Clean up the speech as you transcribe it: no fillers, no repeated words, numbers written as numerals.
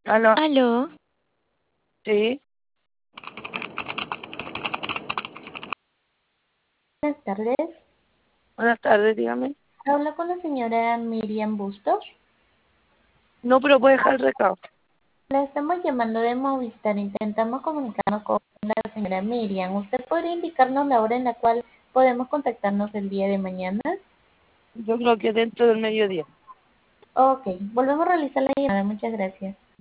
Aló, Aló, sí, Buenas tardes. buenas tardes, dígame. Hablo con la señora Miriam Bustos. No, pero puede dejar el recado. La estamos llamando de Movistar. Intentamos comunicarnos con la señora Miriam. ¿Usted podría indicarnos la hora en la cual podemos contactarnos el día de mañana? Yo creo que dentro del mediodía. Ok, volvemos a realizar la llamada. Muchas gracias.